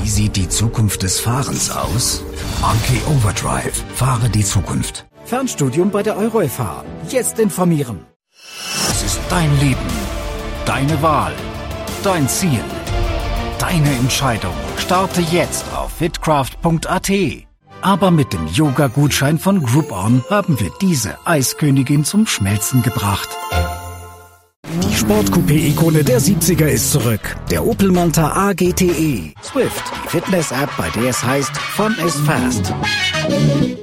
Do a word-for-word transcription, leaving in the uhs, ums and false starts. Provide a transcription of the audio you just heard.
Wie sieht die Zukunft des Fahrens aus? Monkey Overdrive. Fahre die Zukunft. Fernstudium bei der Euro F H. Jetzt informieren. Es ist dein Leben. Deine Wahl. Dein Ziel. Deine Entscheidung. Starte jetzt auf fitcraft punkt a t. Aber mit dem Yoga-Gutschein von Groupon haben wir diese Eiskönigin zum Schmelzen gebracht. Die Sport-Coupé-Ikone der siebziger ist zurück. Der Opel Manta A G T E. Swift, die Fitness-App, bei der es heißt, Fun is Fast.